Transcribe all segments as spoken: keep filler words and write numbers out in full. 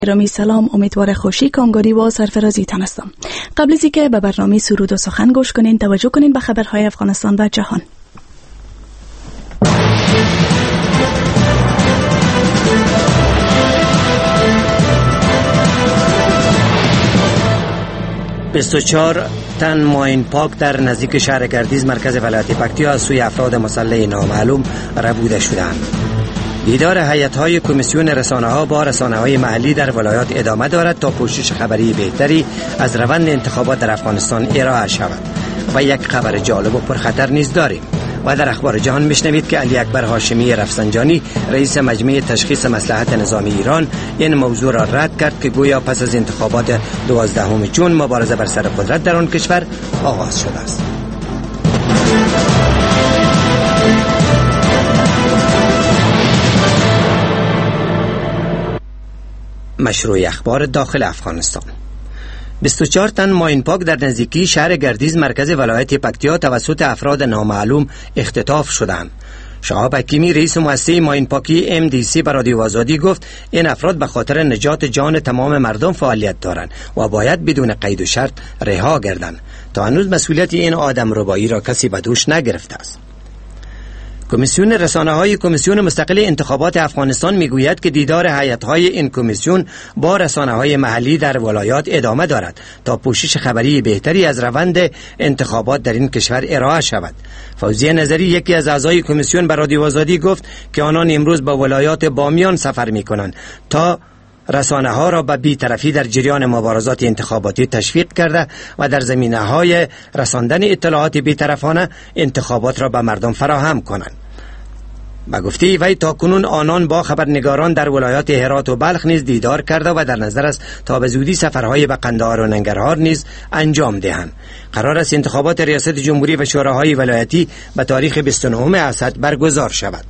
گرامی سلام، امیدوار خوشی، کامگاری و سرفرازی تان هستم. قبل از اینکه به برنامه سرود و سخن گوش کنین، توجه کنین به خبرهای افغانستان و جهان. بیست و چهار تن ماین پاک در نزدیک شهر گردیز مرکز ولایت پکتیا از سوی افراد مسلح نامعلوم ربوده شدند. دیدار هیئت‌های کمیسیون رسانه‌ها با رسانه‌های محلی در ولایات ادامه دارد تا پوشش خبری بهتری از روند انتخابات در افغانستان ارائه شود. و یک خبر جالب و پرخطر نیز داریم. و در اخبار جهان میشنوید که علی اکبر هاشمی رفسنجانی رئیس مجمع تشخیص مصلحت نظامی ایران این موضوع را رد کرد که گویا پس از انتخابات دوازدهم جون مبارزه بر سر قدرت در آن کشور آغاز شده است. مشروع اخبار داخل افغانستان. بیست و چهار تن ماین پاک در نزدیکی شهر گردیز مرکز ولایت پکتیا توسط افراد نامعلوم اختطاف شدند. شهاب حکیمی رئیس مؤسسه ماین پاکی ام دی سی به رادیو آزادی گفت این افراد به خاطر نجات جان تمام مردم فعالیت دارند و باید بدون قید و شرط رها گردند. تا هنوز مسئولیت این آدم ربایی را کسی به دوش نگرفته است. کمیسیون رسانه‌های کمیسیون مستقل انتخابات افغانستان میگوید که دیدار هیئت‌های این کمیسیون با رسانه‌های محلی در ولایات ادامه دارد تا پوشش خبری بهتری از روند انتخابات در این کشور ارائه شود. فوزیه نظری یکی از اعضای کمیسیون به رادیو آزادی گفت که آنان امروز به ولایات بامیان سفر می‌کنند تا رسانه‌ها را به بی‌طرفی در جریان مبارزات انتخاباتی تشویق کرده و در زمینه‌های رساندن اطلاعات بی‌طرفانه انتخابات را به مردم فراهم کنند. با گفته وی تاکنون آنان با خبرنگاران در ولایات هرات و بلخ نیز دیدار کرده و در نظر است تا به زودی سفرهای به قندهار و ننگرهار نیز انجام دهند. قرار است انتخابات ریاست جمهوری و شوراهای ولایتی به تاریخ بیست و نهم اسد برگزار شود.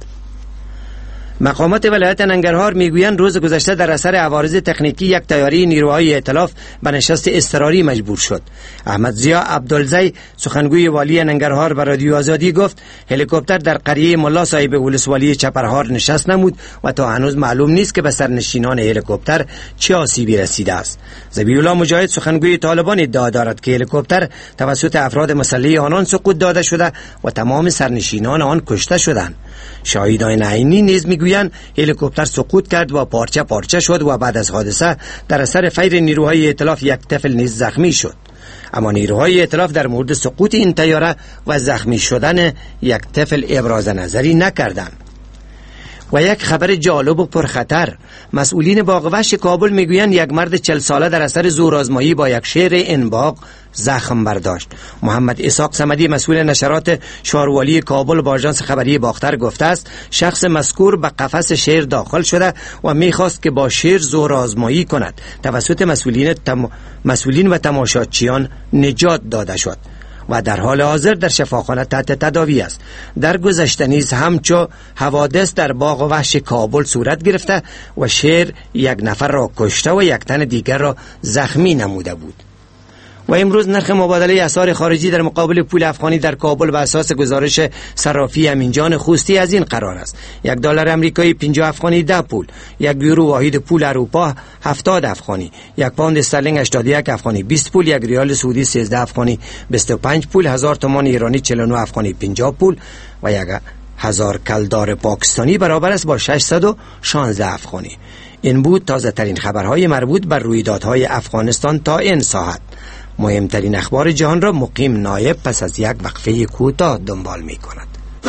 مقامات ولایت ننگرهار میگویند روز گذشته در اثر عوارض تکنیکی یک طیاره نیروهای ائتلاف به نشست اضطراری مجبور شد. احمد ضیا عبدالزی سخنگوی والی ننگرهار به رادیو آزادی گفت هلیکوپتر در قریه ملا صاحب ولسوالی چپرهار نشست نمود و تا هنوز معلوم نیست که به سرنشینان هلیکوپتر چه آسیبی رسیده است. ذبیح‌الله مجاهد سخنگوی طالبان ادعا دارد که هلیکوپتر توسط افراد مسلح آنان سقوط داده شده و تمام سرنشینان آن کشته شدند. شاهدان عینی نیز میگویند هلیکوپتر سقوط کرد و پارچه پارچه شد و بعد از حادثه در اثر فیر نیروهای ائتلاف یک طفل نیز زخمی شد. اما نیروهای ائتلاف در مورد سقوط این طیاره و زخمی شدن یک طفل ابراز نظری نکردند. و یک خبر جالب و پرخطر، مسئولین باغ وحش کابل میگویند یک مرد چهل ساله در اثر زورآزمایی با یک شیر این باغ زخم برداشت. محمد اسحاق صمدی مسئول نشرات شهروالی کابل با آژانس خبری باختر گفته است شخص مذکور به قفس شیر داخل شده و میخواست که با شیر زورآزمایی کند. توسط مسئولین تم... مسئولین و تماشاچیان نجات داده شد و در حال حاضر در شفاخانه تحت تداوی است. در گذشته نیز همچو حوادث در باغ وحش کابل صورت گرفته و شیر یک نفر را کشته و یک تن دیگر را زخمی نموده بود. و امروز نرخ مبادله اسعار خارجی در مقابل پول افغانی در کابل به اساس گزارش صرافی امینجان خوستی از این قرار است: یک دلار امریکایی پنجاه افغانی ده پول، یک یورو واحد پول اروپا هفتاد افغانی، یک پوند استرلینگ هشتاد و یک افغانی بیست پول، یک ریال سعودی سیزده افغانی بیست و پنج پول، هزار تومان ایرانی چهل و نه افغانی پنجاه پول و یک هزار کلدار پاکستانی برابر است با ششصد و شانزده افغانی. این بود تازه ترین خبرهای مربوط بر رویدادهای افغانستان تا این ساعت. مهمترین اخبار جهان را مقیم نایب پس از یک وقفه کوتاه دنبال می کند.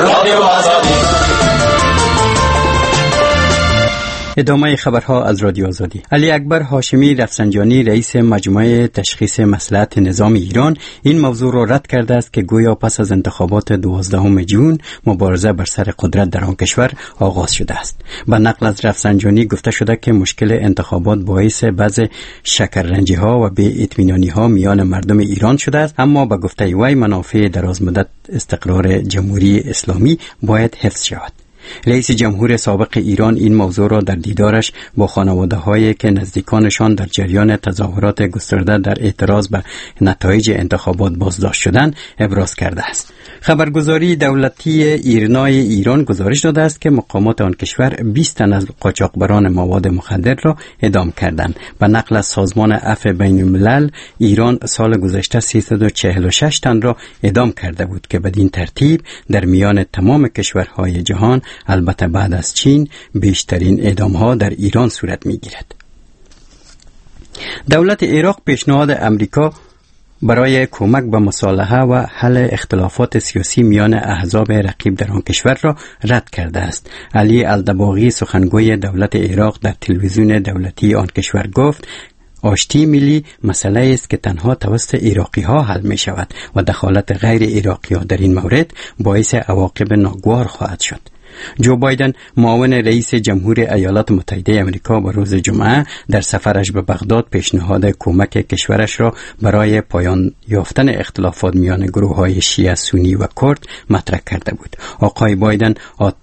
ادامه خبرها از رادیو آزادی. علی اکبر هاشمی رفسنجانی رئیس مجمع تشخیص مصلحت نظامی ایران این موضوع را رد کرده است که گویا پس از انتخابات دوازدهم جون مبارزه بر سر قدرت در آن کشور آغاز شده است. به نقل از رفسنجانی گفته شده که مشکل انتخابات باعث بعض شکررنجی ها و بی اطمینانی ها میان مردم ایران شده است، اما به گفته وی منافع درازمدت استقرار جمهوری اسلامی باید حفظ شود. رئیس جمهور سابق ایران این موضوع را در دیدارش با خانواده هایی که نزدیکانشان در جریان تظاهرات گسترده در اعتراض به نتایج انتخابات بازداشت شدند ابراز کرده است. خبرگزاری دولتی ایرنای ایران گزارش داده است که مقامات آن کشور بیست تن از قاچاقبران مواد مخدر را اعدام کردند. به نقل از سازمان عفو بین الملل، ایران سال گذشته سیصد و چهل و شش تن را اعدام کرده بود که بدین ترتیب در میان تمام کشورهای جهان، البته بعد از چین، بیشترین اعدام ها در ایران صورت می گیرد. دولت عراق پیشنهاد امریکا برای کمک به مصالحه و حل اختلافات سیاسی میان احزاب رقیب در آن کشور را رد کرده است. علی الدباغی، سخنگوی دولت عراق، در تلویزیون دولتی آن کشور گفت آشتی ملی مسئله است که تنها توسط عراقی ها حل می شود و دخالت غیر عراقی ها در این مورد باعث عواقب ناگوار خواهد شد. جو بایدن، معاون رئیس جمهور ایالات متحده آمریکا، با روز جمعه در سفرش به بغداد پیشنهاد کمک کشورش را برای پایان یافتن اختلافات میان گروه‌های شیعه، سنی و کرد مطرح کرده بود. آقای بایدن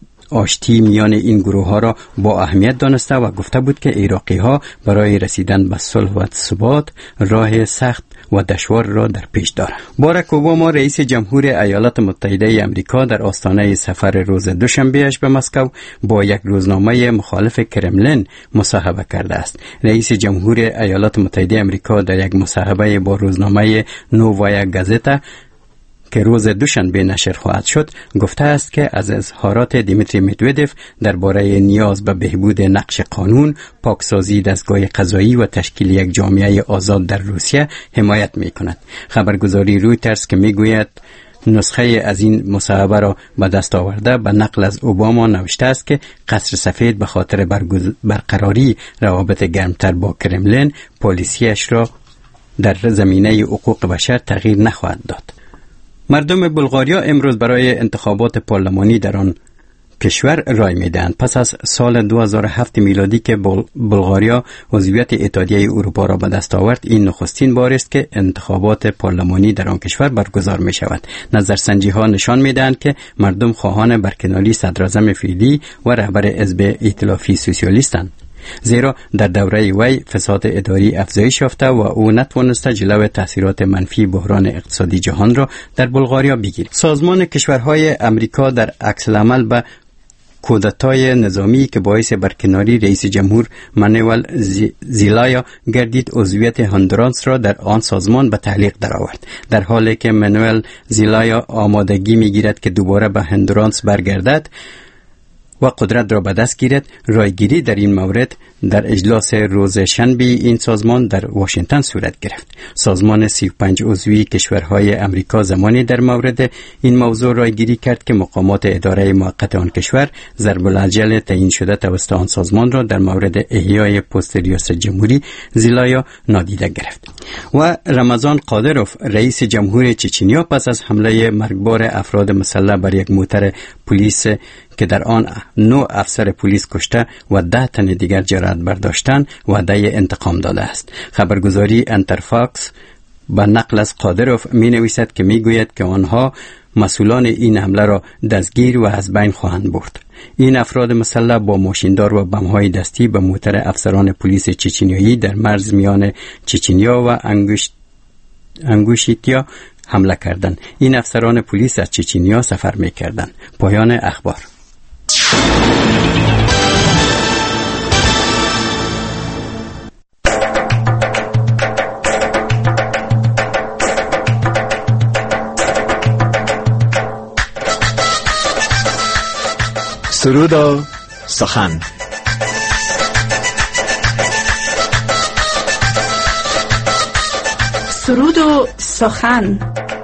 آشتی میان این گروه ها را با اهمیت دانسته و گفته بود که عراقی ها برای رسیدن به صلح و ثبات راه سخت و دشوار را در پیش دارند. باراک اوباما، رئیس جمهور ایالات متحده آمریکا، در آستانه سفر روز دوشنبهش به مسکو با یک روزنامه مخالف کرملین مصاحبه کرده است. رئیس جمهور ایالات متحده آمریکا در یک مصاحبه با روزنامه نووایا گازتا که روز دوشنبه نشر خواهد شد گفته است که از اظهارات دیمیتری مدودف درباره نیاز به بهبود نقش قانون، پاکسازی دستگاه قضایی و تشکیل یک جامعه آزاد در روسیه حمایت می کند. خبرگزاری رویترز که می گوید نسخه از این مصاحبه را به دست آورده به نقل از اوباما نوشته است که قصر سفید به خاطر برقراری روابط گرمتر با کرملین پالیسیش را در زمینه حقوق بشر تغییر نخواهد داد. مردم بلغاریا امروز برای انتخابات پارلمانی در آن کشور رای میدهند. پس از سال دو هزار و هفت میلادی که بلغاریا عضویت اتحادیه اروپا را به دست آورد، این نخستین بار است که انتخابات پارلمانی در آن کشور برگزار می شود. نظرسنجی ها نشان می دهند که مردم خواهان برکناری صدراعظم فعلی و رهبر حزب ائتلافی سوسیالیستند، زیرا در دوره وی فساد اداری افزایش یافته و او نتوانسته جلوی تاثیرات منفی بحران اقتصادی جهان را در بلغاریا بگیرد. سازمان کشورهای امریکا در عکس العمل به کودتای نظامی که باعث برکناری رئیس جمهور مانوئل زیلایا گردید، عضویت هندوراس را در آن سازمان به تعلیق درآورد. در حالی که مانوئل زیلایا آمادگی می‌گیرد که دوباره به هندوراس برگردد و قدرت را به دست گیرد، رایگیری در این مورد در اجلاس روز شنبه این سازمان در واشنگتن صورت گرفت. سازمان سی و پنج عضوی کشورهای امریکا زمانی در مورد این موضوع رایگیری کرد که مقامات اداره موقت آن کشور ضرب الاجل تعیین شده توسط آن سازمان را در مورد احیای پست ریاست جمهوری زیلایا نادیده گرفت. و رمضان قادروف، رئیس جمهور چچنیا، پس از حمله مرگبار افراد مسلح بر یک موتر پلیس که در آن نه افسر پلیس کشته و ده تن دیگر جراحت برداشتن، وعده انتقام داده است. خبرگزاری انترفاکس به نقل از قادروف می نویسد که می گوید که آنها مسئولان این حمله را دستگیر و از بین خواهند برد. این افراد مسلح با ماشیندار و بم‌های دستی به موتر افسران پلیس چچنیایی در مرز میان چچنیا و انگوش... انگوشیتیا حمله کردند. این افسران پلیس از چچنیا سفر می کردند. پایان اخبار. سرود و سخن. سرود و سخن.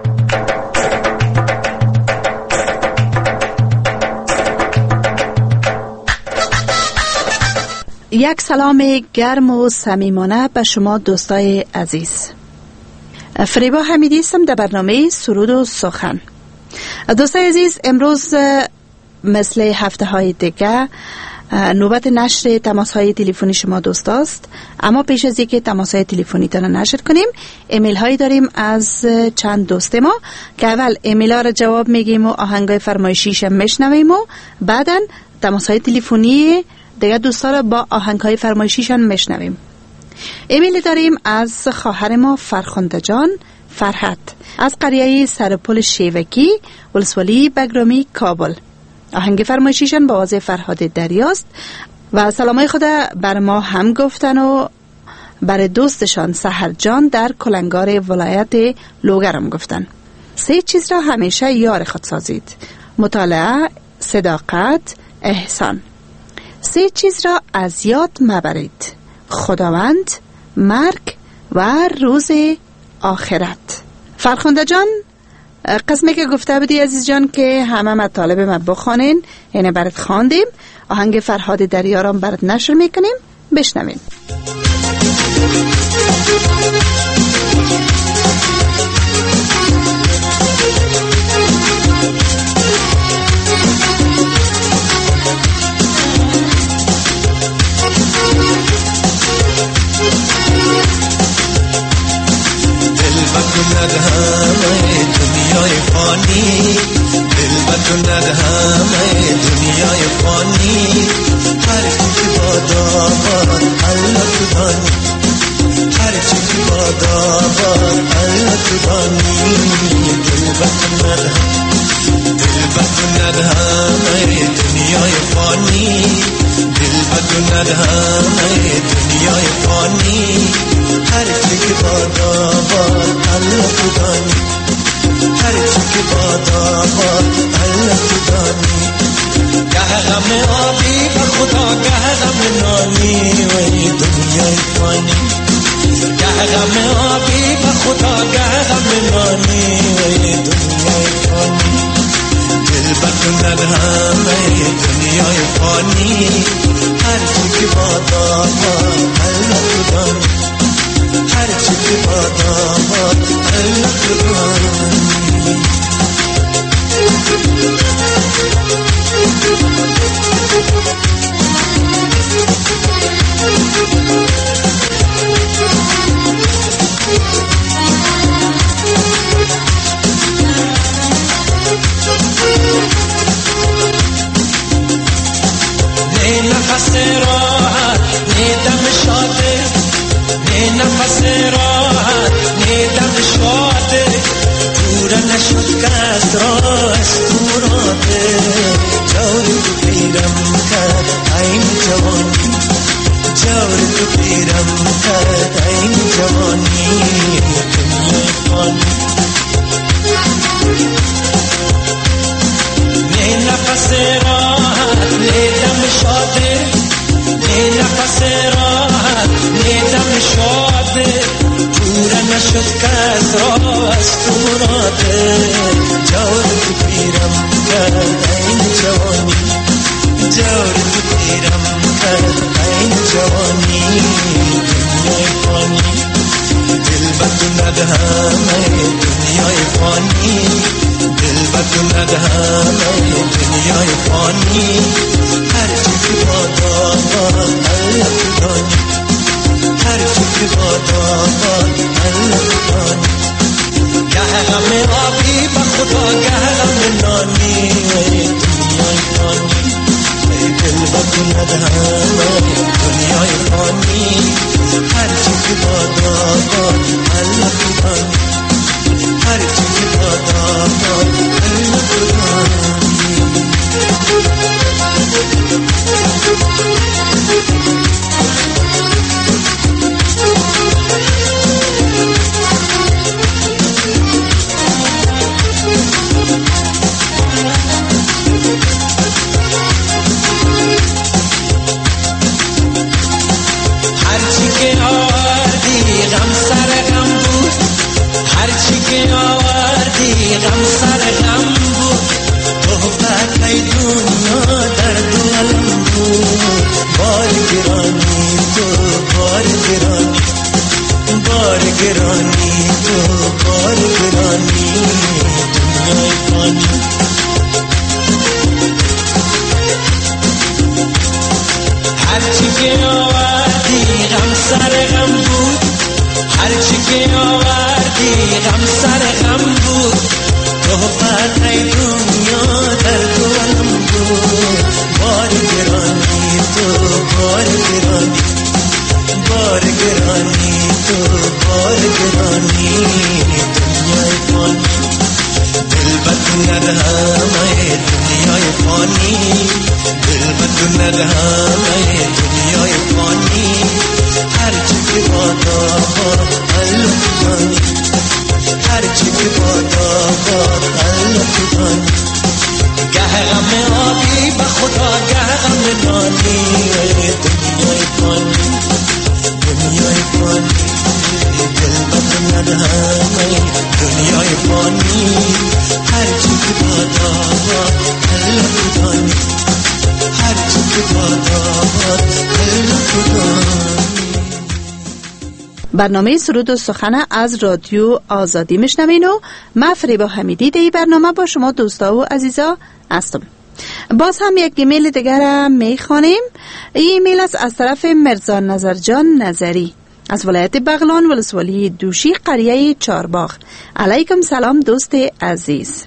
یک سلام گرم و صمیمانه به شما دوستای عزیز. فریبا حمیدی هستم در برنامه سرود و سخن. دوستای عزیز، امروز مثل هفته های دیگه نوبت نشر تماس های تلفنی شما دوست است، اما پیش از اینکه تماس های تلفنی تان نشر کنیم، ایمیل هایی داریم از چند دوست ما که اول ایمیل ها را جواب میگیم و آهنگای فرمایشیش میشنویم و بعدن تماس‌های تلفنی دیگه دوستا رو با آهنگ‌های فرمایشیشان میشنویم. ایمیل داریم از خواهر ما فرخنده جان فرحت از قریه سرپل شیوکی ولسوالی بگرامی کابل. آهنگ فرمایشیشان با آواز فرهاد دریاست و سلامای خود بر ما هم گفتن و بر دوستشان سحر جان در کلنگار ولایت لوگرم گفتن. سه چیز را همیشه یار خود سازید: مطالعه، صداقت، احسان. سه چیز را از یاد مبرید: خداوند، مرگ و روز آخرت. فرخنده جان، قسمی که گفته بودی عزیز جان که همه مطالب ما بخوانین، اینه برات خواندیم. آهنگ فرهاد دریارم برات نشر میکنیم، بشنوین. بکند همه دنیای فانی، دل بکند همه دنیای فانی. هر چی که باداباد الله تو دانی، هر چی که باداباد الله تو دانی. دل بکند دل بکند همه دنیای فانی، دل بکند همه دنیای فانی. هر چی که باداباد الله تو دانی، هر چی که باداباد الله تو دانی. گه غم آبی به خدا گه غم نانی وی دنیای فانی. گه غم آبی به خدا گه غم نانی وی دنیای فانی. دل بکند همه دنیای فانی، هر چی که باداباد الله تو دانی، هر چی که باداباد الله تو دانی. نه نفس راحت نه دم شاده، نه نفس راحت نه دم شاده. دور نشد کس را از دوراده، جور تو پیرم کرد این جوانی، جور تو پیرم کرد این جوانی. دنیای فانی نه نفس راحت نه دم شاده، نه نفس راحت نه دم شاده. دور نشد کس را از دوراده، جور تو پیرم کرد این جوانی، جور تو پیرم کرد این جوانی. دنیای فانی دل بکند همه دنیای فانی، دل بکند همه دنیای فانی. هر چی که باداباد الله تو دانی، هر چی که باداباد الله تو دانی. گه غم آبی به خدا گه غم نانی وی دنیای فانی. ای دل بکند همه دنیای فانی، هر چی که باداباد الله تو دانی، هر چی که باداباد الله تو دانی. هرچی که آوردی غم سر غم بود، هرچی که آوردی غم سر غم بود. تهمت ای دنیا در دو عالم بود، بار گرانی تو بار گرانی، بار گرانی تو بار گرانی. دنیای فانی هرچی که آوردی غم سر غم بود، هرچی که آوردی غم سر غم بود. تهمت ای دنیا در دو عالم بود، بار فانی تو بار گرانی دنیای فانی دل بدو ندهمه دنیای فانی دل بدو ندهمه دنیای فانی هرچی که بادا الله فانی هرچی که بادا الله فانی گه غم آبی به خدا گه غم نانی دنیای فانی دنیای فانی دل بدو ندهمه دنیای فانی هرچی که بادا الله فانی هرچی که بادا الله فانی. برنامه سرود و سخن از رادیو آزادی میشنوین و من فریبا حمیدی در این برنامه با شما دوستا و عزیزا هستم. باز هم یک ایمیل دیگر میخوانیم. این ایمیل است از طرف مرزا نظرجان نظری از ولایت بغلان ولسوالی دوشی قریه چارباغ. علیکم سلام دوست عزیز.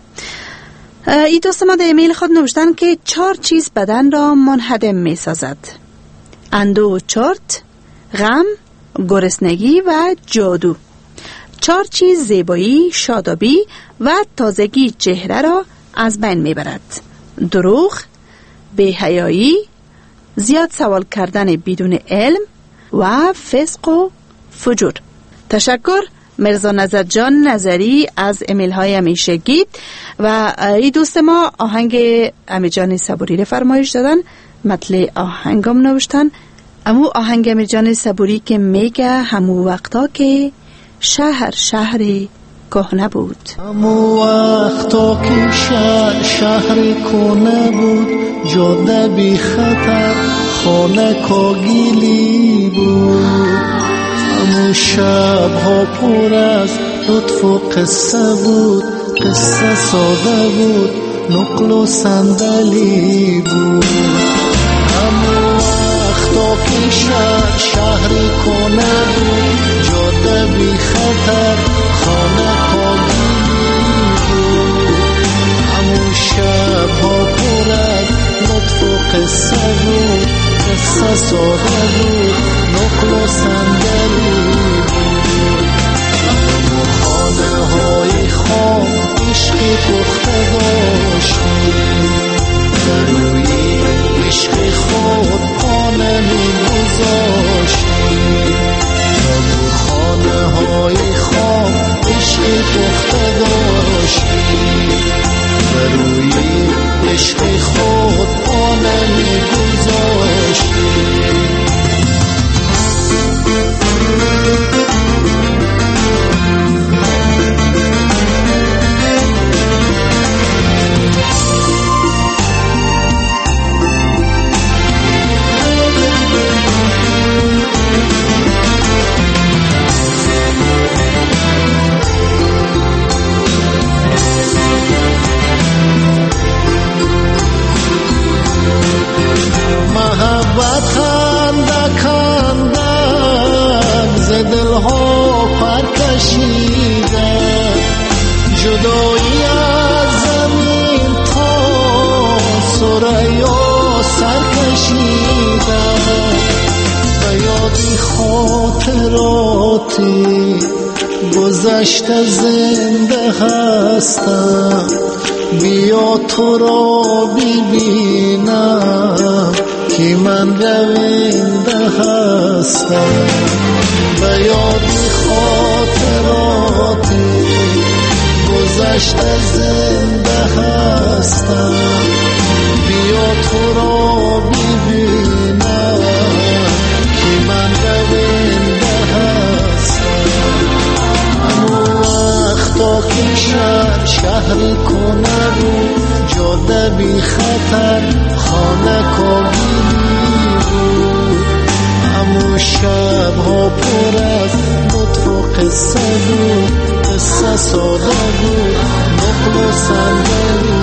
این دوست ما در ایمیل خود نوشتن که چهار چیز بدن را منهدم می سازد: اندوه و چرت، غم، گرسنگی و جادو. چهار چیز زیبایی، شادابی و تازگی چهره را از بین می برد: دروغ، بی‌حیایی، زیاد سوال کردن بدون علم و فسق و فجور. تشکر مرزا نظرجان نظری از ایمیل های همیشگی. و این دوست ما آهنگ امیرجان صبوری را فرمایش دادن، مطلع آهنگم نوشتن. امو آهنگ امیرجان صبوری که میگه همو وقتا که شهر شهر کهنه بود، همو وقتا که شهر شهر کهنه بود، جاده بی خطر خانه کاگیلی بود. همو شب ها پر از لطف و قصه بود، قصه ساده بود، نقل و صندلی بود. همو وقتا که شهر شهر کهنه بود، جاده بی خطر خانه کاگیلی بود. همو شب ها پر از لطف و قصه بود، قصه ساده بود، نقل و صندلی بود. همو خانه های خام عشقی پخته داشتیم، در روی عشق خود پانه می گذاشتیم. همو خانه های خام عشقی پخته داشتیم، در روی عشق خود پانه می گذاشتیم. گذشته زنده هستم، بیا تو را ببینم که من رونده هستم. به یادی خاطراتی گذشته زنده هستم، بیا تو را ببینم که من رونده هستم. همو وقتا که شهر شهر کنه بود، جاده بی خطر خانه کاگیلی بود. همو شب ها پر از لطف و قصه بود، قصه ساده بود، نقل و صندلی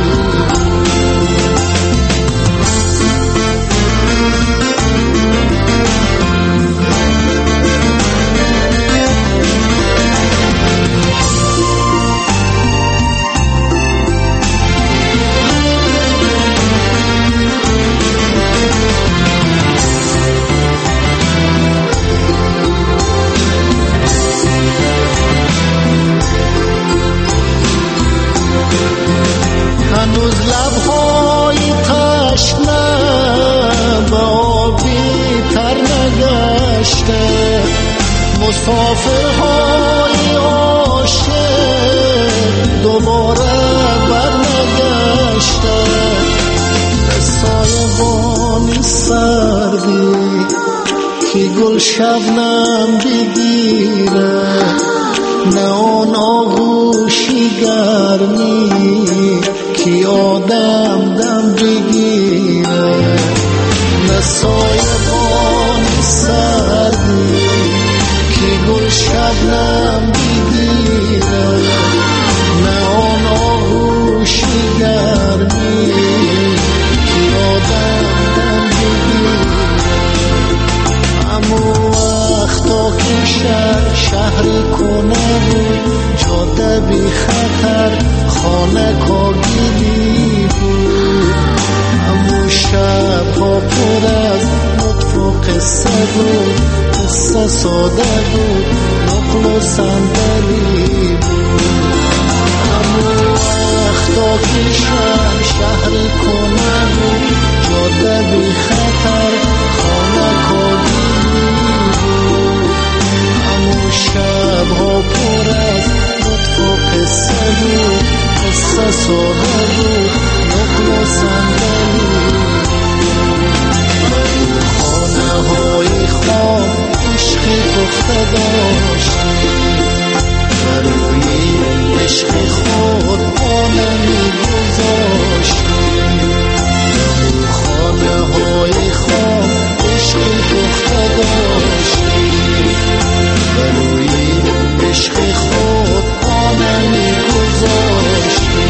مسافرهای عاشق دوباره برنگشتن، به سایبانی سردی که گل شبنم بگیره، نه آن آغوشی گرمی که آدم دم بگیره، نه سایبانی سردی که گل شبنم بگیره، نه آن آغوشی گرمی که آدم دم بگیره. امو وقتا که شهر شهری کنه بود، جاده بی خطر خانه کاگیری بود، امو شبها پر از لطف و قصه بود، قصه ساده بود نقل و صندلی بود. امو وقتا که شهر شهری کنه بود، جاده بی خطر خانه کاگیری بود، امو شبها پر از لطف و قصه بود، قصه ساده بود نقل و صندلی. خانه های خام عشقی پخته داشتی، بروی عشق خود پانه می گذاشتی. خانه های خام عشقی پخته داشتی، بروی عشق خود پانه می گذاشتی.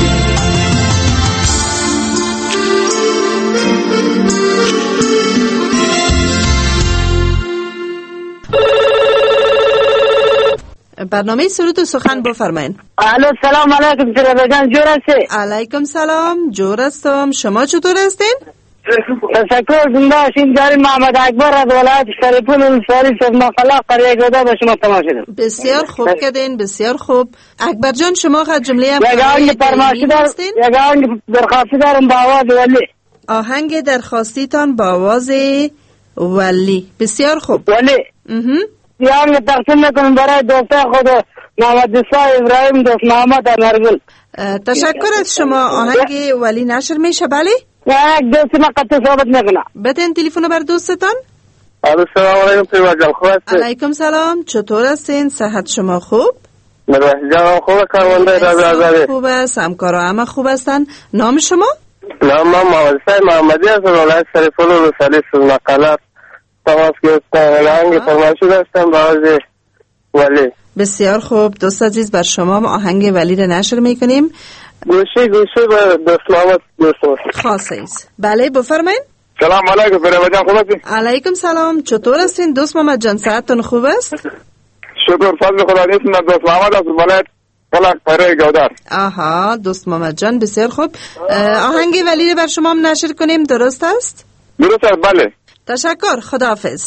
برنامه سرود و سخن بفرمایید. الو سلام علیکم جناب جان، جور هستی؟ علیکم سلام، جور هستم. شما چطور هستین؟ تشکر. زنده باشین. جاری محمد اکبر از ولایت شریفون انصاری سوما خلا قریه گوده به شما تماس دادم. بسیار خوب کردین، بسیار خوب. اکبر جان شما خد جمله هم یک آهنگ فرمایشی دارم، یک آهنگ درخواستی دارم با آواز ولی. آهنگ درخواستیتان با آواز ولی. بسیار خوب. ولی یه آهنگ تقسیم میکنم برای دوسته خود محمد نسا ابراهیم دوست محمد امرگل. تشکر از شما. آهنگ ولی نشر میشه؟ بله یک دوستی من قطع صحبت میکنم. بدین تلفن بر دوستتان. السلام علیکم پیما جان، خوب هستی؟ علیکم سلام، چطور هستین؟ صحت شما خوب؟ مروحی جان خوبه؟ کارمنده رازی خوب است، همکارا همه خوب هستن. نام شما؟ نام من محمد سعید محمدی از ولایت شریفون انصاری سوما خلا تماس گرفتم. آهنگ فرمایشی داشتم با آواز ولی. بسیار خوب دوست عزیز، بر شما ما آهنگ ولی را نشر میکنیم. گوشی گوشی به دوست محمد دوست خاصه ایست. بله بفرمایید. سلام علیکم پیما جان، خوب هستی؟ علیکم سلام، چطور هستین دوست محمد جان؟ صحتتون خوب است؟ شکر فضل خدا نیست. من دوست محمد از ولایت فلک پره گودر. آها دوست محمد جان بسیار خوب. آهنگ ولی را بر شما هم نشر کنیم، درست است؟ درست است بله. تشکر، خداحافظ.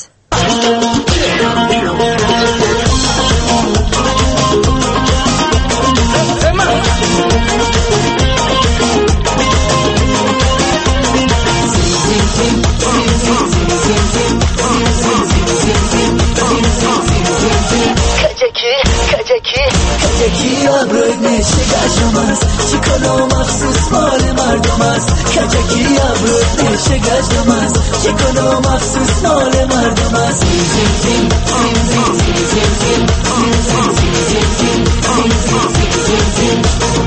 کجکی ابرود نشه گشم است، چیکانو مخصوص مال مردم است. کجکی ابرود نشه گشم است، چیکانو مخصوص مال مردم است. زیم زیم زیم زیم زیم زیم زیم زیم زیم زیم زیم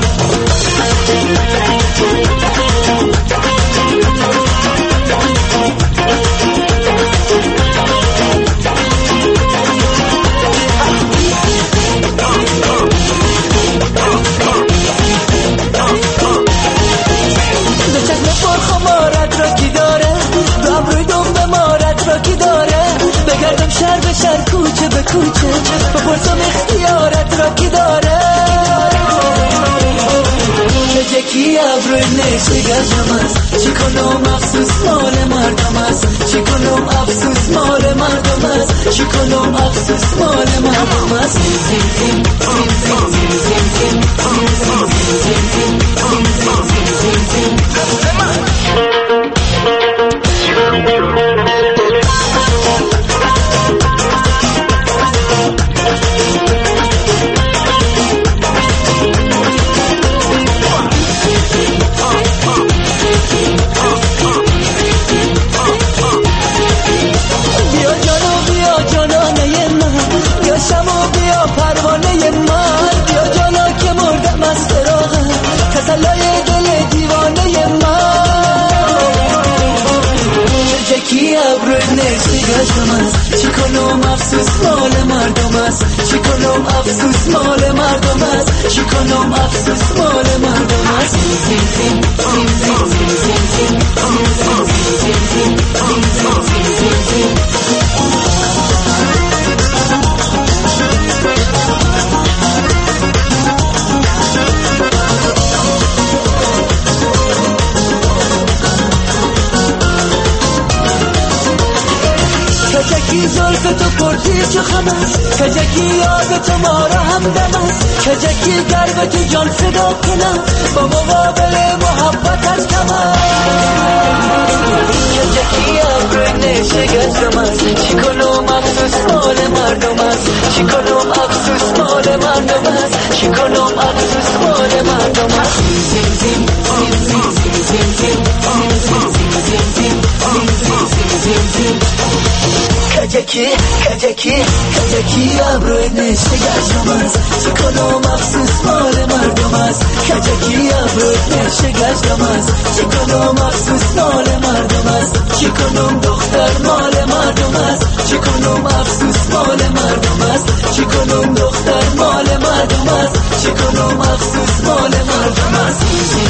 شهر به شهر کوچه به کوچه بپرسم اختیارت را کی داره. کجکی ابروی نشه گشم است، چی کنم افسوس مال مردم است. چی کنم افسوس مال مردم است. چی کنم افسوس مال مردم است. زیم زیم زیم زیم زیم زیم زیم زیم زیم زیم زیم زیم زیم کنم افسوس مال مردم است، چی کنم افسوس مال مردم است، چی کنم افسوس مال مردم است. کجکی زلف تو پرزیر چو خم است، کجکی یاد تو ما را همدم است، کجکی گرب تو جان فدا کنم با مقابل محبتت کم است. کجکی ابروی نشه گشتم است، چی کنم افسوس مال مردم است، چی کنم افسوس مال مردم است، چی کنم افسوس مال مردم است. کجکی کجکی کجکی ابروی نشه گشتم است، چی کنم افسوس مال مردم است، کجکی ابروی نشه گشتم است، چی کنم افسوس مال مردم است، چی کنم دختر مال مردم است، چی کنم افسوس مال مردم است، چی کنم دختر مال مردم است، چی کنم افسوس مال مردم است.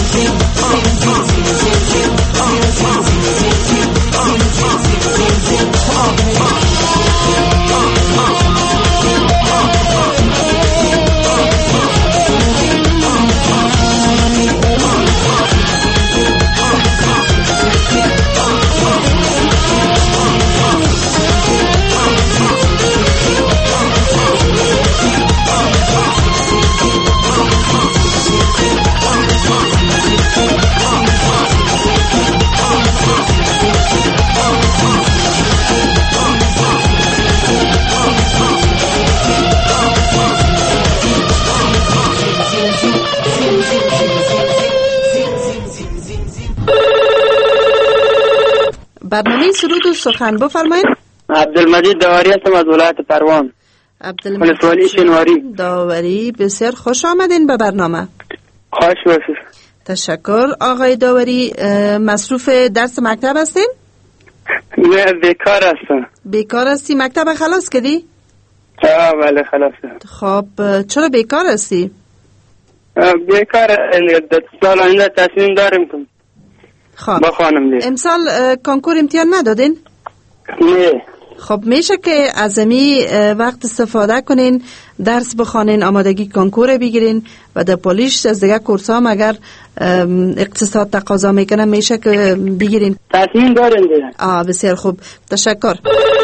برنامه سرود و سخن بفرمایید. عبدالمجید داوری هستم از ولایت پروان، ولسوالی شینواری. داوری بسیار خوش آمدین به برنامه. خوش باشید. تشکر. آقای داوری مصروف درس مکتب هستین؟ نه بیکار هستم. بیکار هستی؟ مکتب خلاص کردی؟ آه بله خلاص. خب چرا بیکار هستی؟ بیکار سال آینده تصمیم داریم کنم. خب بخوانم دیگه. امسال کنکور امتحان ندادین؟ نه. خب میشه که از امی وقت استفاده کنین، درس بخوانین، آمادگی کنکور بگیرین و در پولیش از دیگه کورس هم اگر اقتصاد تقاضا میکنه میشه که بگیرین. تصمیم دارین دیگه. آه بسیار خوب. تشکر.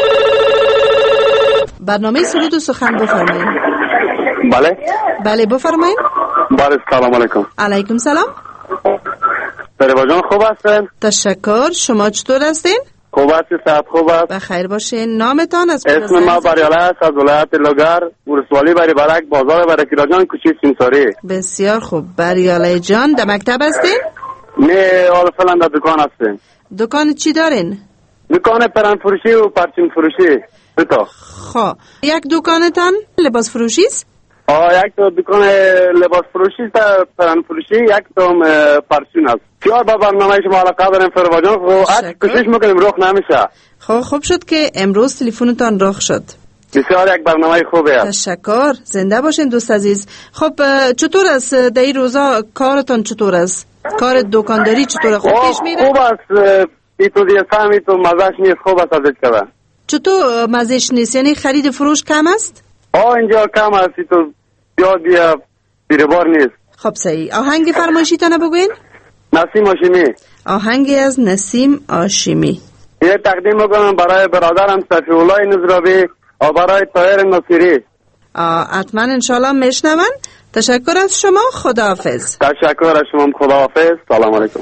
برنامه سرود و سخن بفرمایید. بله. بله بفرمایید. بله سلام علیکم. علیکم سلام. فریبا جان خوب هستین؟ تشکر. شما چطور هستین؟ خوب هستی، صحت خوب است؟ بخیر باشین. نامتان از اسم ما بریاله است از ولایت لوگر، ولسوالی بری برک، بازار برکیلا جان، کوچه سیمساری. بسیار خوب. بریاله جان در مکتب هستین؟ نه حالا فعلا در دکان هستین. دکان چی دارین؟ دکان پرن فروشی و پرچین فروشی. بتا خب یک دکانتان لباس فروشی است؟ آه یک تو دکان لباس فروشی است، پرن فروشی، یک تو پرچین است. بسیار با برنامه شما علاقه داریم فریبا جان. خب هر کوشش میکنیم رخ نمیشه. خب خوب شد که امروز تلفنتان رخ شد. بسیار یک برنامه خوبه است. تشکر. زنده باشین دوست عزیز. خب چطور است در این روزا کارتان؟ چطور است کار دکانداری؟ چطور خوب پیش میره؟ خوب است. ای تو دیگه فهمی تو مزهش نیست. خوب است ازش کده. چطور مزهش نیست؟ یعنی خرید فروش کم است؟ آه اینجا کم است. ای تو بیاد بیا بیربار نیست. خب صحیح. آهنگ فرمایشی تانه بگوین. نسیم هاشمی. آهنگی از نسیم هاشمی. یه تقدیم میکنم برای برادرم صفی الله نظرابی و برای طاهر نصیری. حتما انشالله میشنون. تشکر از شما. خداحافظ. تشکر از شما. خداحافظ. سلام علیکم.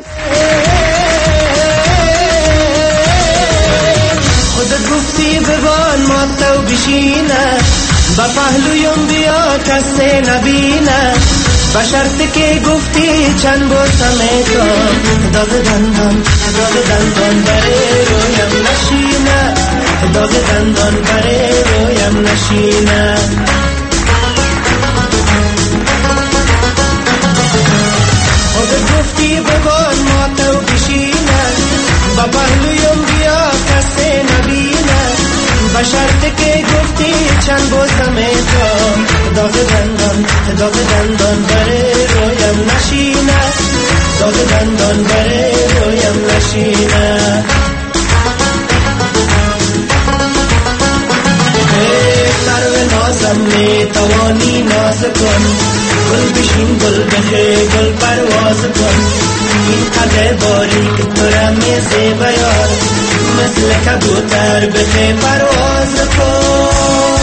خودت گفتی ببان ما تو بشینه، با پهلویم بیا کسی نبینه، با شرط که گفتی چند بوسم تو، داغ دندان داغ دندان بره رویم نشینه، داغ دندان بره رویم نشینه. خودت گفتی ببان ما تو بشینه، با پهلویم بیا کسی نبینه، با شرطی که گفتی چند بوسم تو داغ دندان داغ دندان بره رویم نشینه داغ دندان بره رویم نشینه سرو نازم می توانی ناز کن گل بشین گل بخی گل پرواز کن این قدر باری که تو را می زیبا یار مثل کبوتر بخی پرواز کن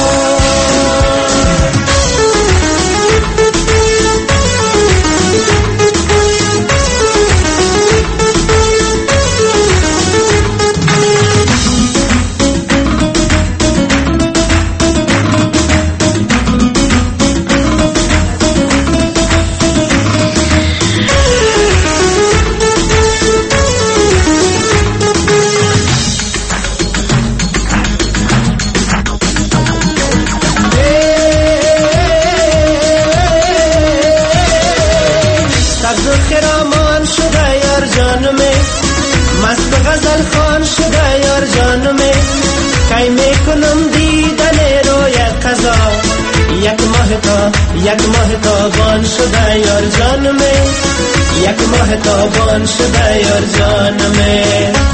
یک ماه تابان شده یار جانمه یک ماه تابان شده یار جانمه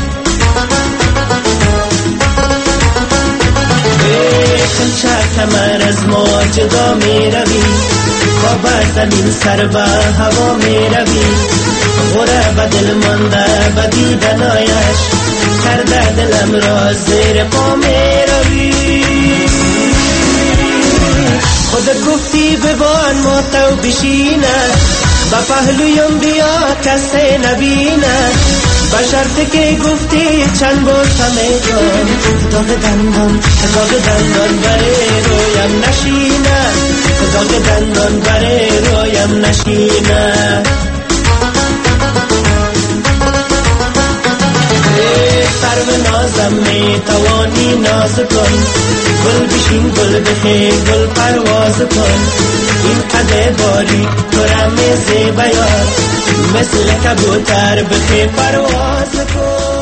کنچه کمر از ما جدا می روی خواب زمین سر به هوا می روی غره به دل مانده به دیدن آیش کرده دلم را زیر پا می روی خود گفتی ببان ما تو بشینه با پهلویم بیا کسی نبینه با شرطی که گفتی چند بوسم جان داغ دندان داغ دندان بره رویم نشینه داغ دندان بره رویم نشینه سرو نازم می توانی ناز کن گل بشین گل بخی گل پرواز کن این قدر باری تو را می زیبا یار مثل کبوتر بخی پرواز کن.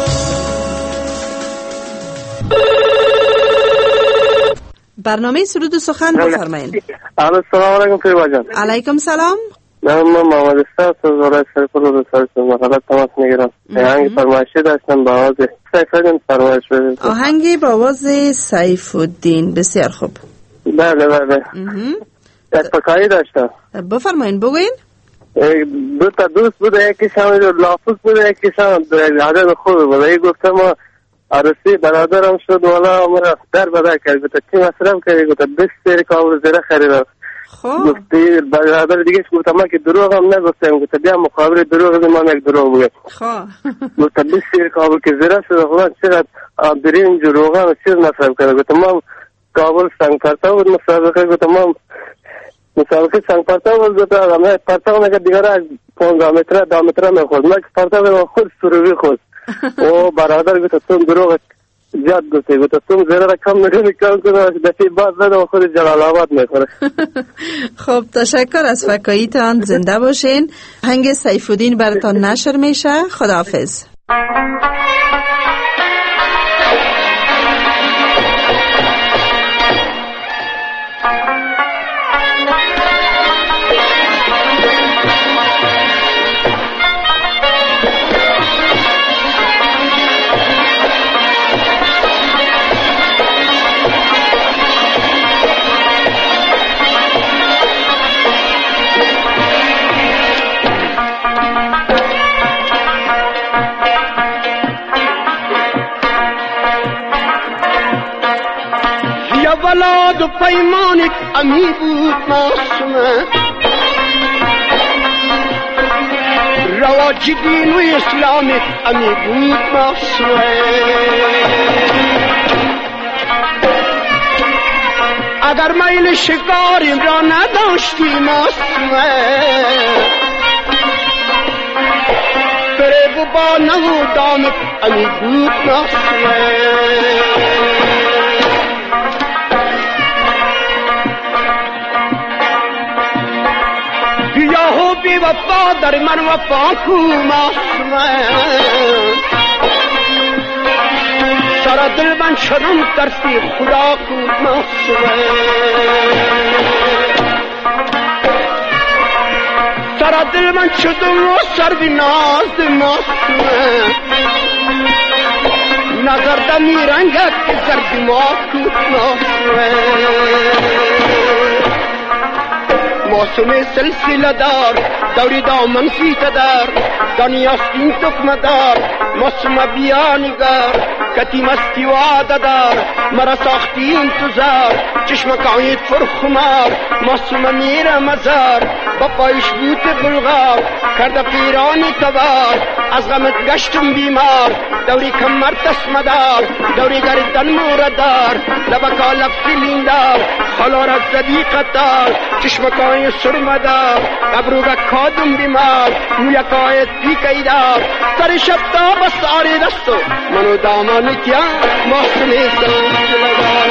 برنامه سرود و سخن بفرمایید. السلام علیکم فریبا جان. علیکم سلام. من محمد استاد از ولایت سرپل رو سرس مقالت تماس میگیرم. آهنگ فرمایشی داشتم با آواز سیف‌الدین فرمایش بدید. آهنگ با آواز سیف‌الدین بسیار خوب. بله بله. یک فکایی داشتم. بفرمایید بگوین. دو تا دوست بوده یکیشان لافظ بوده یکیشان عدد خوب بوده. یک گفته ما عروسی برادرم شد والا مرا در بدر کرد گفته چی مصرف کردی گفته بیست سیر کابل زره خریدم. خب گفتی برادر دیگه گفتم ما که دروغ هم نگفتم گفته بیا مقابل دروغ من یک دروغ بگم. خب گفته بیست سیر کابل که زره شده خدا چقدر بریم جروغان و چیز مصرف کرد گفته ما کابل سنگ پرتا بود مسابقه گفته ما مسابقه سنگ پرتا بود گفته همه پرتا نگه دیگره پانزده متره ده متره میخورد من که پرتا بود خود سروی خود او برادر گفته تون دروغ زیاد گفته گفته تون زره را کم نکنی کم کنه دفعی بعد زده و خود جلال آباد میخوره. خب تشکر از فکاییتان زنده باشین. هنگ سیف‌الدین براتان نشر میشه. خداحافظ. ولاد و پیمانک امی بود معصومه رواج دین و اسلامک امی بود معصومه اگر میل شکاریم را نداشتی معصومه فریب و با نمودامک امی بود معصومه بی وفا در من وفا کو معصومه سر دل من شدم ترسی خدا کو معصومه سر دل من شدم و سر بی ناز معصومه نظر دمی رنگت که زردی ما کو معصومه معصومه سلسله دار دوری دامن سیت دار دانی آستین تکمه دار معصومه بیا نگار کتی مستی وعده دار مرا ساختی انتظار چشم کعید فرخمار معصومه میره مزار با پایش بوت بلغار کرده پیرانی تبار از غمت گشتم بیمار دوری کمر تسمدار دوری گردن موردار لبکا لب سلیندار خلار از زدی قطار چشمکای سرمدار ابروگا کادم بیمار مویکای پیکیدار سر شب تا بس آری دستو منو دامانی کیا محسنی سلسلدار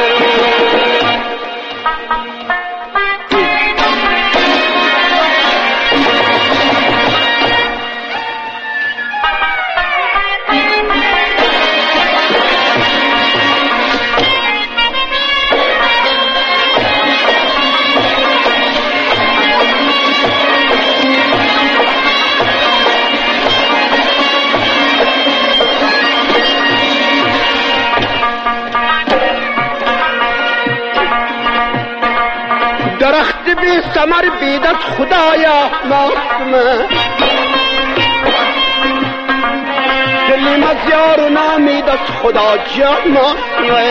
درخت بی ثمر بیدت خدایا معصومه دلی مزیار و نامید از خدا جا معصومه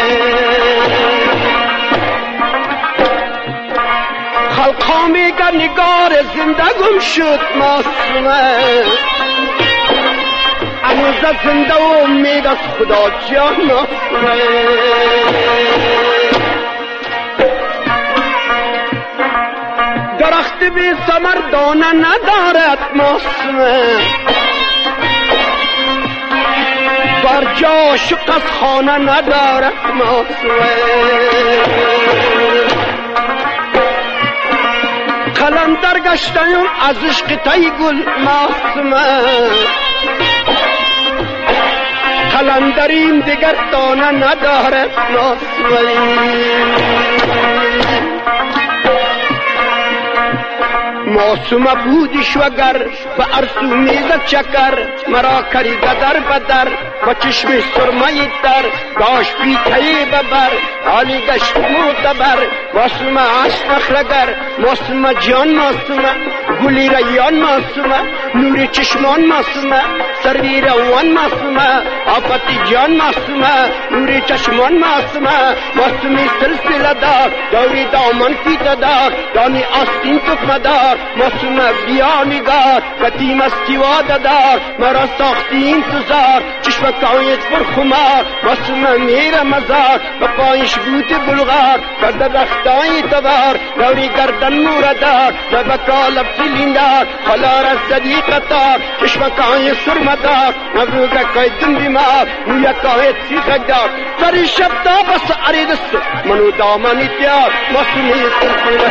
خلقا میگن نگار زندگم شد معصومه هنوز زنده و امید از خدا جا معصومه درخت بی ثمر دانه ندارد معصومه بر جا شق از خانه ندارد معصومه قلندر گشتم از عشق تی گل معصومه قلندریم دیگر دانه ندارد معصومه معصومه بودیش وگر به ارسو میزد چکر مرا کری بدر بدر و چشم سرمه در داش پیتهی ببر حالی گشت معتبر معصومه عشق نخلگر معصومه جان معصومه گلی ریان معصومه نور چشمان معصومه سروی روان معصومه آفتی جان معصومه نور چشمان معصومه معصومه سلسله دار دوری دامن فیته دار دانی آستین تکمه دار معصومه بیا نگار کتی مستی واده دار مرا ساختی انتظار چشم کعید فرخمار معصومه میره مزار و پایش بوت بلغار کرده دختای تبار دوری گردن موردار لبکا لب سلیندار خلار از زدی قطار چشم کعید سرمدار نبروگه کایدن بیمار مویه کاید سیخک دار سری شب تا بس عریدست منو دامانی تیار معصومه سلسله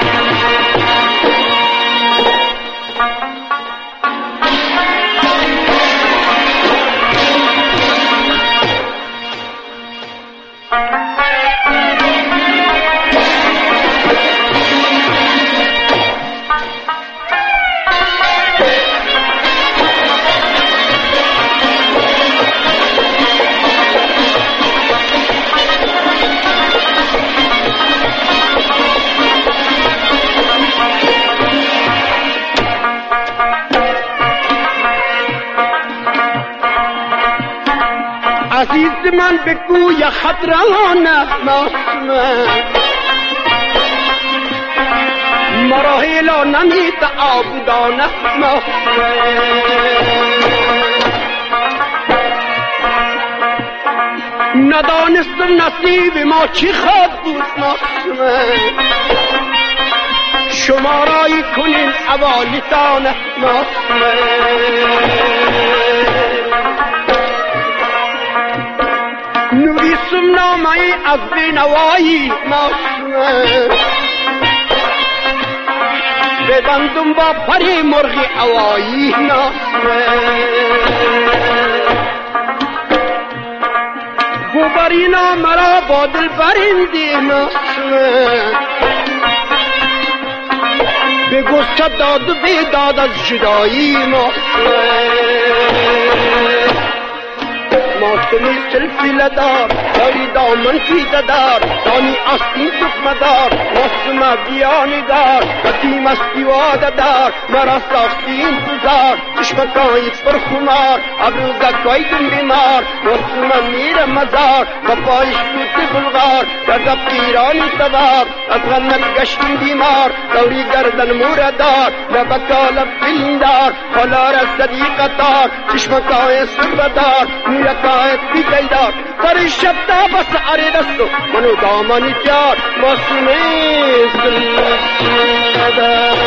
عزیز من بگو یا خطرانه معصومه مراحل نمید آبودانه معصومه ندانستم نصیب ما چی خواد بود معصومه شمارایی کنین اوالیتانه معصومه نویسم نامه از بینوایی معصومه ببندم با پری مرغی اوایی معصومه گوبرینا مرا با دل برندی ناسمه بگو صد داد و بیداد از جدایی ناسمه موسمی سلفی لدار داری دامن پیده دار دانی آستین دکمدار موسم بیانی دار بطی مستی واده دار مرا ساختی انتظار چشمکایی پر خمار ابروزکای دن بیمار موسم میر مزار و پایش بوتی بلغار گردب پیرانی سوار از غنت گشتیم بیمار دوری گردن موردار لبکالب بلندار خلار از صدیقتار چشمکای سربدار میرکایت بی قیدار سر شبتا بس عری دستو منو دامانی جار موسمی سلسلدار.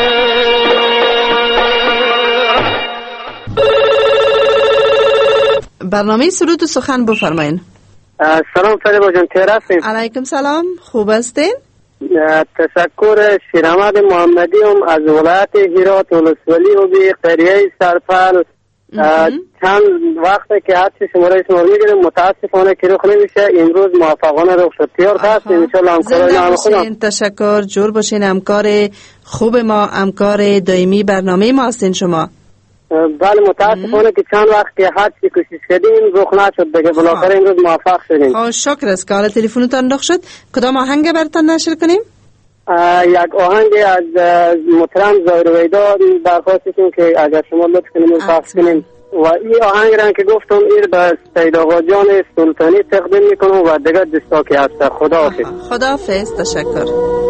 برنامه سرود و سخن بفرمایین. سلام فریبا جان، خیر هستین؟ علیکم سلام، خوب هستین؟ تشکر. شیرآمد محمدی هم از ولایت هرات ولسوالی و بی قریه سرپل. چند وقته که هرچی شماره شما میگیریم متاسفانه که رخ نمیشه. امروز موفقانه رخ شد. تیار هستیم انشالله همکارای نام خودم. تشکر، جور باشین. همکار خوب ما، همکار دائمی برنامه ما هستین شما. بله متاسفانه که چند وقت که هرچی کوشش کردیم رخ نشد دیگه، بالاخره امروز موفق شدیم. خب شکر است که حالا تلفنتون رخ شد. کدام آهنگ براتون نشر کنیم؟ یک آهنگ از مطرب ظاهر ویدا درخواستتون که اگر شما لطف کنیم پخش کنیم و این آهنگ را که گفتم ایر به سید آقا جان سلطانی تقدیم میکنم و دیگر دوستا که هست. خدا حافظ. خدا حافظ. تشکر.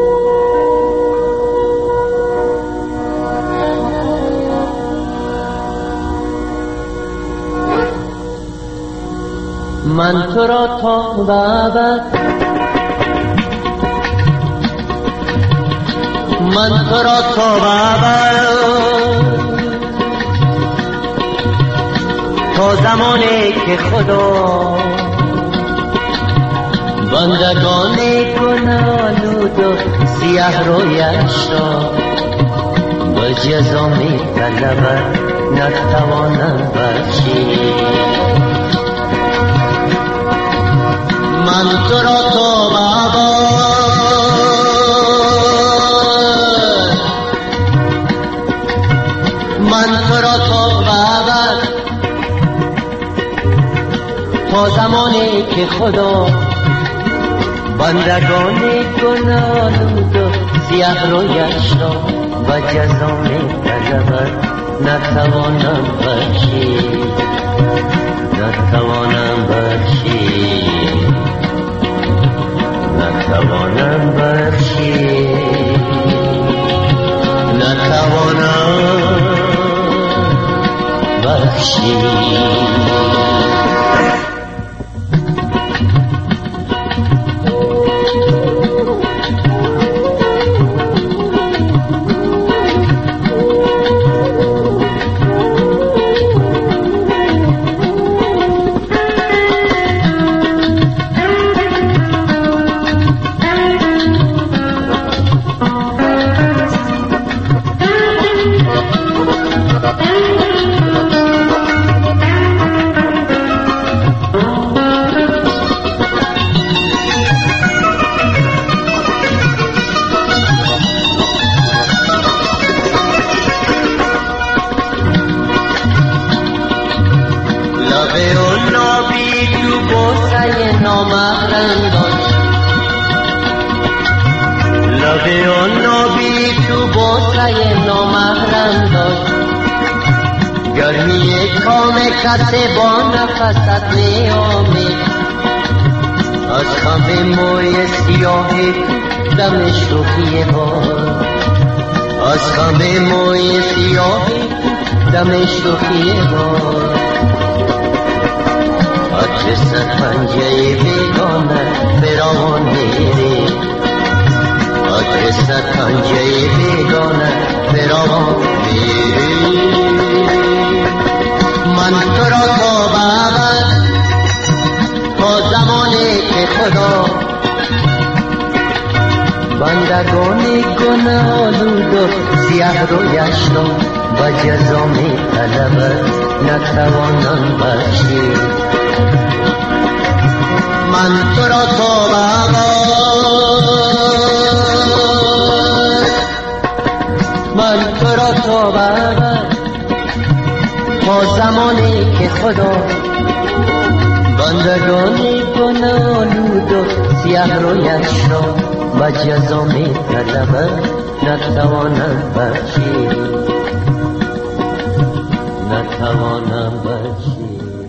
من تو را تا بابد من تو را تا بابد تا زمانی که خدا بندگان گناه‌آلود و سیاه رویش را به جزا می طلبد نتوانم بخشید. من تو را تا بابد من تو را تا بابد تا زمانی که خدا بندگان گناه‌آلود و سیاه رویش را به جزا می طلبد نتوانم بخشید نتوانم بخشید نتوانم بخشید نتوانم بخشید. کسی با نفست می آمید از خم موی سیاهی دم شوخی بار از خم موی سیاهی دم شوخی بار آدرس پنجه بیگانه بران میری آدرس پنجه بیگانه بران میری. من تو را تا بابد تا زمانی که خدا بندگان گناه‌آلود و سیاه رویش را به جزا می طلبد نتوانم بخشید من تو را تا بغل من تو را تا بغل تا زمانی که خدا بندگان گناه‌آلود و سیه رویش را به جزا می طلبد نتوانم بچی نتوانم بچی.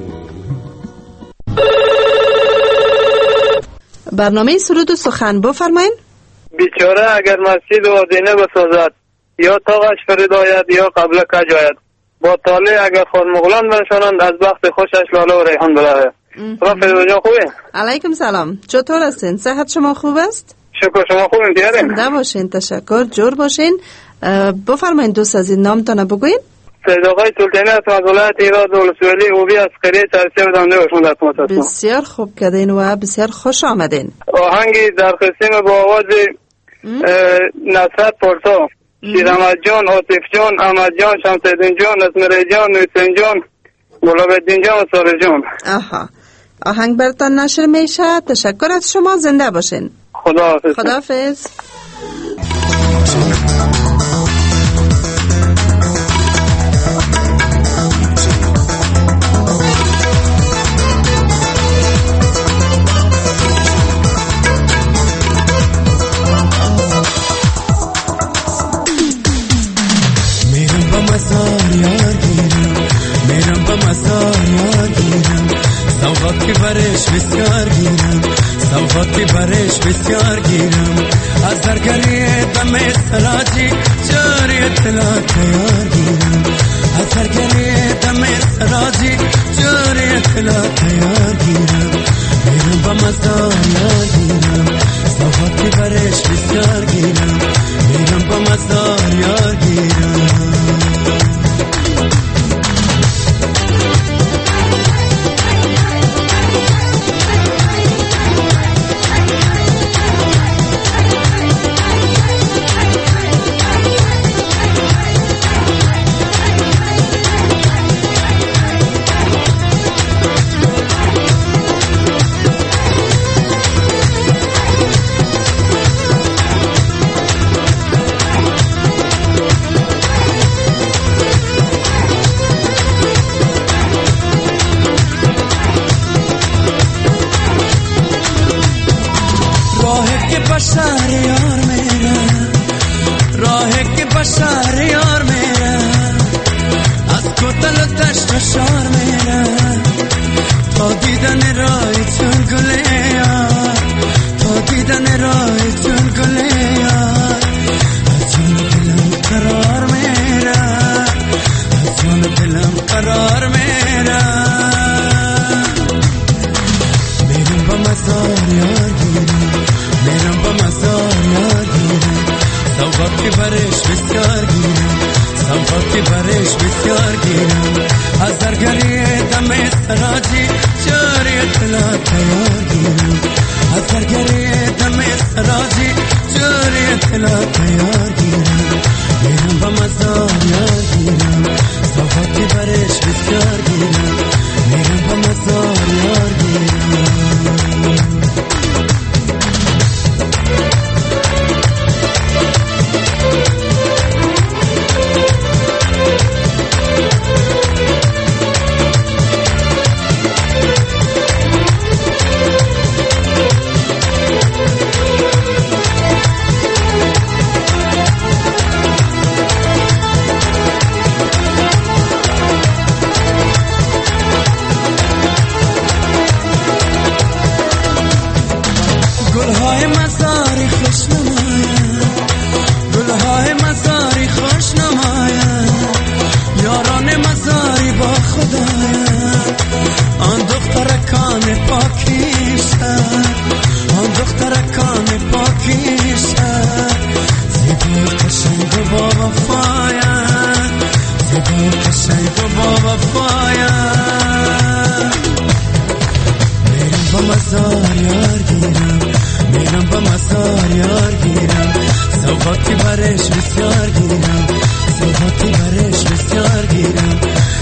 برنامه سرود و سخن بفرمایید. بیچاره اگر مسجد و آدینه بسازد یا تاغش فرید آید یا قبل کج آید با طالع اگر خانمغلان بنشانند از بخت خوشش لاله و ریحان بلغه. رفت جان خوبه؟ علیکم سلام، چطور هستین؟ صحت شما خوب است؟ شکر شما خوبین دیاره؟ زنده باشین، تشکر، جور باشین. بفرمایید دوست از این نامتان بگوین. سید آقای سلطانی هستم از ولایت ایراد ولسوالی اوبی از قریه چرسی و دانده باشون در خدمت هستم. بسیار خوب کردین و بسیار خوش آمدین. آهنگی در قسم با آواز نصرت پارسا، شیر احمد جان، عاطف جان، احمد جان، شمس‌الدین جان، اسمرای جان، نویسین جان، گلاب‌الدین جان و ساره جان. آها، آهنگ برتان نشر میشه. تشکر از شما، زنده باشین. خداحافظ. خداحافظ. سوغاتی برش بسیار گیرم سوغاتی برش بسیار گیرم از درگری دم سراجی جاری اطلاع تیار گیرم از درگری دم سراجی جاری اطلاع تیار گیرم میرم با مزار یار گیرم سوغاتی برش بسیار گیرم میرم با مزار یار گیرم.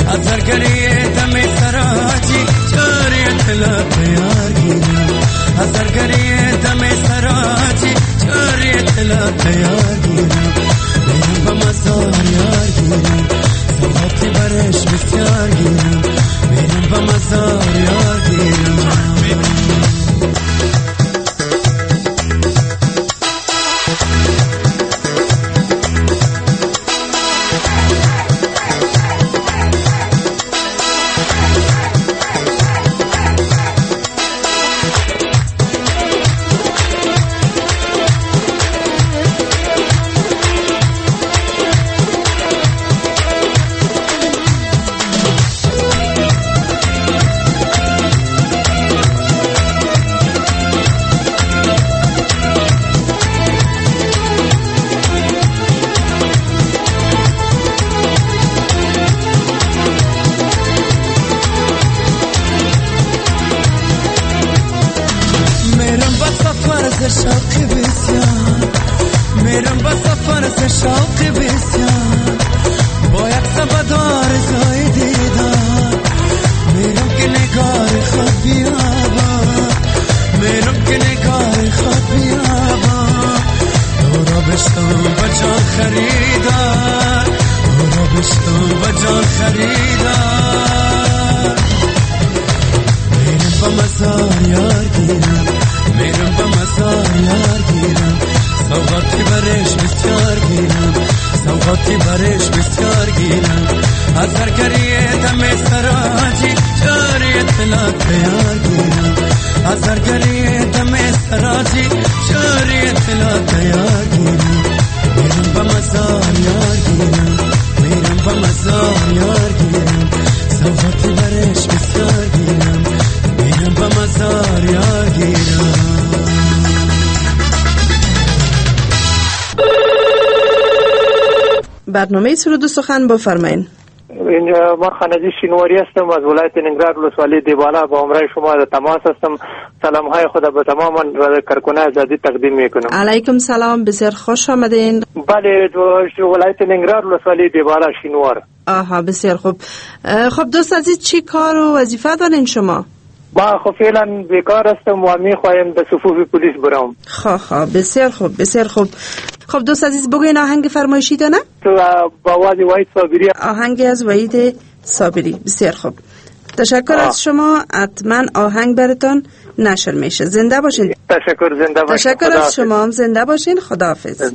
از زرگری دم سراجی چاری اطلاع یار گیرم از زرگری دم سراجی چاری اطلاع یار گیرم میرم با مزار یار گیرم سوقاتی برش بسیار گیرم میرم با مزار یار گیرم شوق بسیار میرم با سفر ز شوق بسیار با یک سبدار زای دیدار میرم که نگار خود بیابا میرم که نگار خود بیابا دورا بشتم با جان خریدار دورا بشتم با جان خریدار میرم با مزار یار گیرم میرم با مزار یار گیرم سوقاتی برش بسیار گیرم سوقاتی برش بسیار گیرم از زرگری دم سراجی چاری اطلاع یار گیرم از زرگری دم سراجی چاری اطلاع یار گیرم میرم با مزار یار گیرم میرم با مزار یار گیرم سوقاتی برش بسیار گیرم میرم با مزار یار گیرم برنامه سرود و سخن بفرمایید. اینجا ما خانجی شینواری هستم از ولایت ننگرهار ولسوالی دیبالا با همراه شما در تماس هستم. سلام های خود به تمام کارکنان آزادی تقدیم میکنم. علیکم سلام، بسیار خوش آمدین. بله، ولایت ننگرهار ولسوالی دیبالا شینوار. آها، بسیار خوب. خب دوست عزیز، چی کار و وظیفه دارین شما؟ ما خب فعلا بیکار هستم و میخوایم به صفوف پلیس برم. خب خب بسیار خوب بسیار خوب. خب دوست عزیز بگوین آهنگ فرمایشی دانه؟ تو با آواز وحید صابری. آهنگ از وحید صابری. بسیار خوب، تشکر آه. از شما. حتما آهنگ براتون نشر میشه. زنده باشین. تشکر، زنده باشین. تشکر از شما هم، زنده باشین. خداحافظ.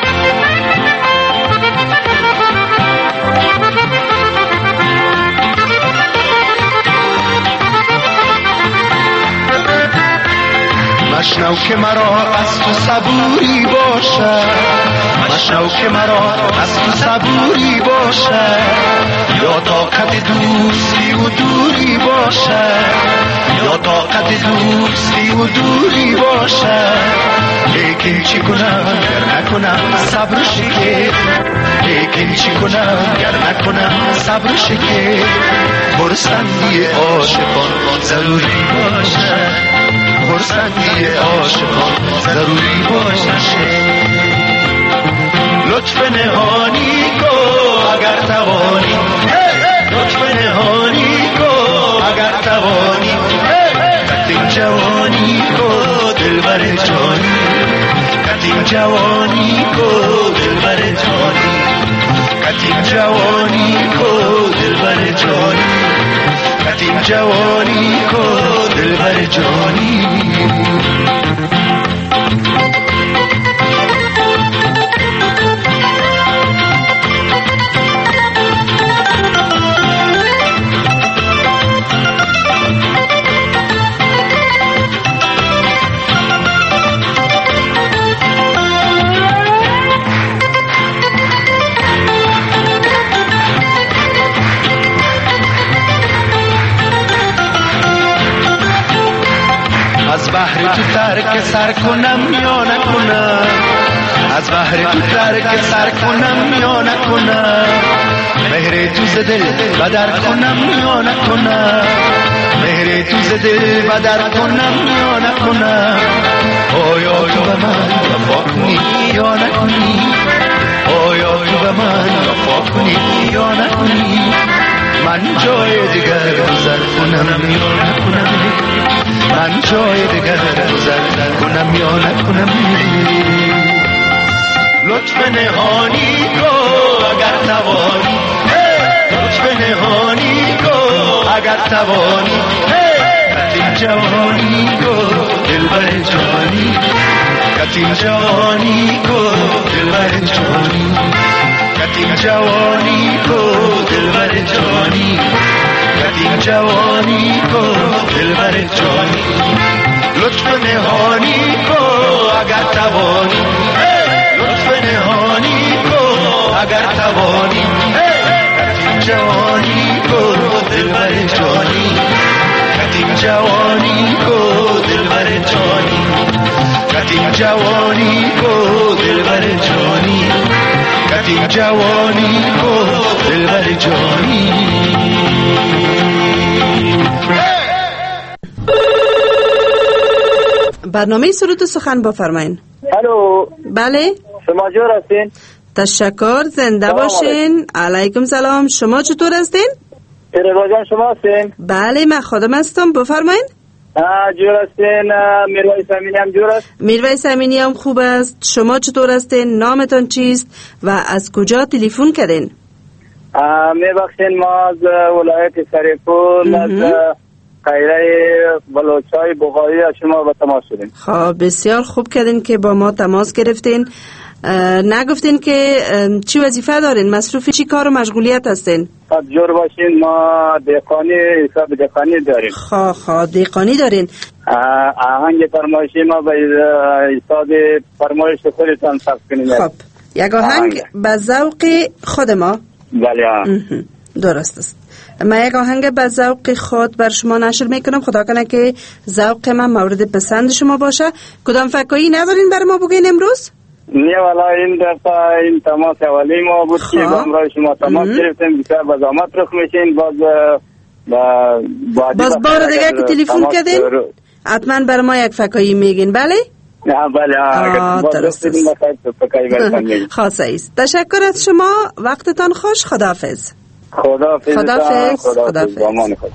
مشنو که مرا از تو صبوری باشه، مشنو که مرا از تو صبوری باشه، یا طاقت دوستی و دوری باشه، یا طاقت دوستی و دوری باشه. لیکن چی کنم گر نکنم صبر شکر، لیکن چی کنم گر نکنم صبر شکر. خرسندی عاشقان ضروری باشه، خرسندی عاشقان ضروری باشه. لطف نهانی کو اگر توانی، لطف نهانی کو اگر توانی. قدیم جوانی کو دلبر جانی، قدیم جوانی کو دلبر جانی، قدیم جوانی کو دلبر جانی، قدیم جوانی کو دلبر جانی. از بحر تو ترک سر کنم یا نکنم، از بحر تو ترک سر کنم یا نکنم. مهر تو ز دل بدر کنم یا نکنم، مهر تو ز دل بدر کنم یا نکنم. آیا تو به من وفا کنی یا نکنی، آیا تو به من وفا کنی یا نکنی. من جای دیگر گذر کنم یا نکنم من جای دیگر گذر کنم یا نکنم لطف نهانی کو اگر توانی لطف نهانی کو اگر توانی کتیم جوانی کو دلبر جوانی کتیم جوانی کو دلبر جوانی کتیم جوانی کو دلبر جوانی کتیم جوانی کو دلبر جوانی لطف نهانی کو اگر توانی لطف نهانی کو اگر توانی کتیم جوانی کو دلبر جوانی کتیم جوانی کو دلبر جوانی کتیم جوانی کو دلبر جوانی کتیم جوانی کو دلبر جوانی برنامه سرود و سخن بفرمایین. الو. بله. شما جور هستین؟ تشکر، زنده باشین. علیکم سلام. شما چطور هستین؟ پیروا جان شما هستین؟ بله من خودم هستم، بفرمایین. جور هستین؟ میرویس امینی هم جور است؟ میرویس امینی هم خوب است. شما چطور هستین؟ نامتان چیست و از کجا تلفن کردین؟ میبخشین ما از ولایت سرپول از قیره بلوچای بغایی از شما با تماس شدیم. خب بسیار خوب کردین که با ما تماس گرفتین. نگفتین که چی وظیفه دارین؟ مصروف چی کار و مشغولیت هستین؟ خب جور باشین ما دیقانی حساب دیقانی داریم. خب خب دیقانی دارین. آهنگ فرمایشی ما به حساب فرمایش خودتان ثبت کنیم. خب یک آهنگ به ذوق خود ما. بله درست است. من یک آهنگ به ذوق خود بر شما نشر میکنم. خدا کنه که ذوق من مورد پسند شما باشه. کدام فکایی ندارین برای ما بگین امروز؟ نه والا این دفعه این تماس اولی ما بود که امروز شما تماس گرفتیم بسیار با زحمت رخ میشین. باز باز بار دیگه که تلفن کردین حتما برای ما یک فکایی میگین. بله؟ نه بله درست است. خاصه است. تشکر از شما. وقتتان خوش. خداحافظ. خداحافظ. خداحافظ. خداحافظ. زمان خوش.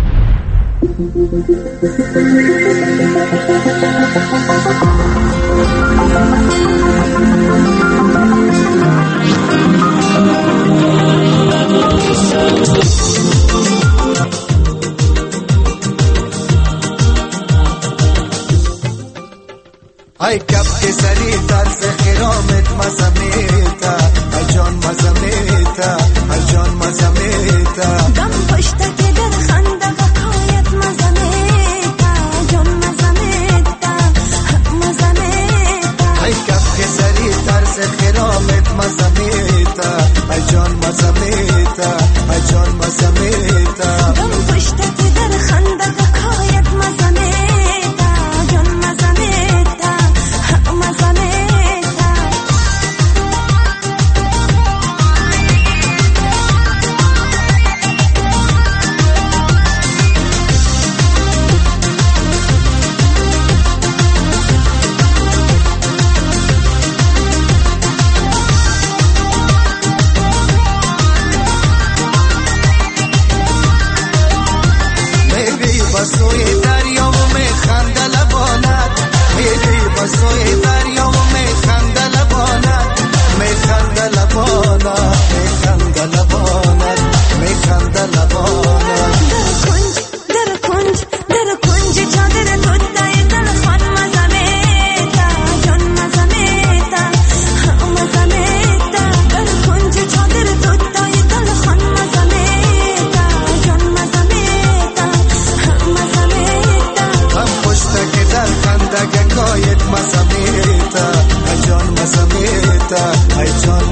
ای کب که سری طرز خرامت مزمیتا ای جان مزمیتا ای جان مزمیتا دم پشته که در خنده بقایت مزمیتا جان مزمیتا مزمیتا ای کب که سری طرز خرامت مزمیتا ای جان مزمیتا ای جان مزمیتا دم پشته که در خنده بقایت مزمیتا جان مزمیتا مزمیتا بسوی دریا و میخنده لبانت میری بسوی دریا و میخنده لبانت میخنده لبانت میخنده لبانت میخنده لبانت در کنج در کنج در کنج چادر تودای دل خان مزمیتا جان مزمیتا مزمیتا در کنج چادر تودای دل خان مزمیتا جان مزمیتا که در خندگه کایت مزمیتا ای جان مزمیتا ای جان